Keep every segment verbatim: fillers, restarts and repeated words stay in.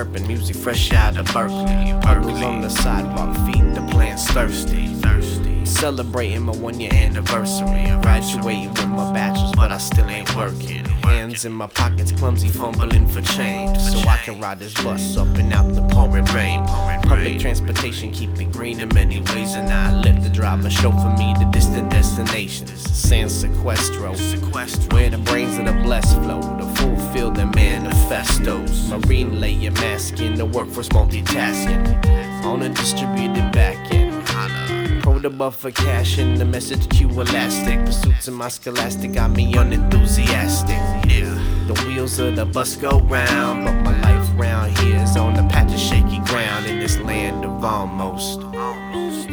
chirping, music fresh out of Berkeley. Berkeley on the sidewalk, feeding the plants thirsty. Thirsty. Celebrating my one year anniversary. Graduating with my bachelor's, but I still ain't working. Hands in my pockets, clumsy, fumbling for change, so I can ride this bus up and out the pouring rain. Public transportation keep it green in many ways, and I let the driver chauffeur me to distant destinations. San Sequestro, where the brains of the blessed flow to fulfill their manifestos. Marine layer masking, the workforce multitasking on a distributed back end. Pro the buffer cash and the message cue elastic. Pursuits of my scholastic got me unenthusiastic. Yeah, the wheels of the bus go round, but my life round here is on a patch of shaky ground in this land of almost. Almost.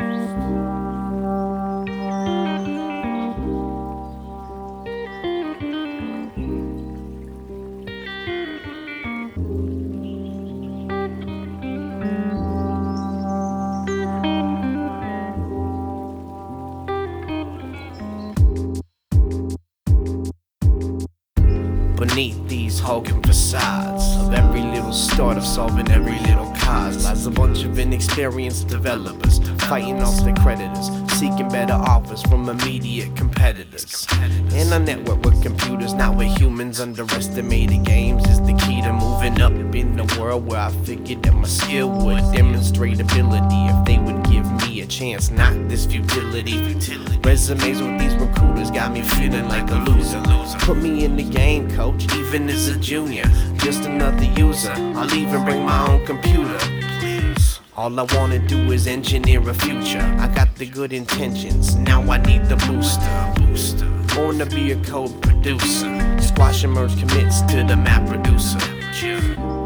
Beneath these hulking facades of every little start of solving every little cause lies a bunch of inexperienced developers fighting off their creditors, seeking better offers from immediate competitors. And I network with computers, not with humans. Underestimated games is the key to moving up in the world, where I figured that my skill would demonstrate ability if they would give me a chance, not this futility. Resumes with these recruiters got me feeling like a loser. Put me in the game, coach, even as a junior. Just another user, I'll even bring my own computer. Please. All I wanna do is engineer a future. I got the good intentions, now I need the booster. Booster. Born to be a code producer. Squash and merge commits to the map producer. Yeah.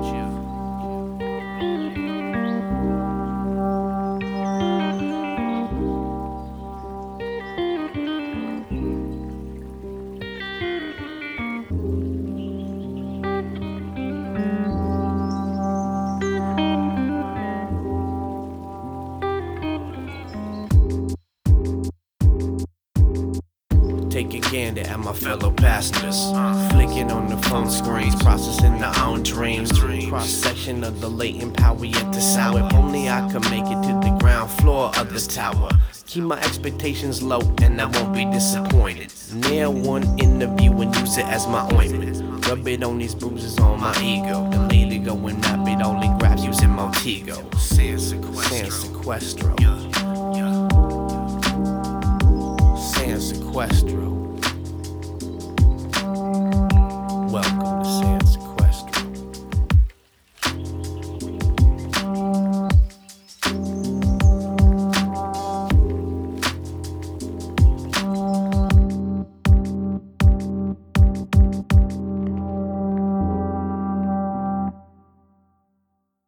Take a gander at my fellow passengers, flicking on the phone screens, processing their own dreams. Cross section of the latent power yet to sour. If only I could make it to the ground floor of this tower. Keep my expectations low and I won't be disappointed. Nail one interview and use it as my ointment. Rub it on these bruises on my ego. The lady go and nap it only grabs using Montego. San Sequestro. San Sequestro.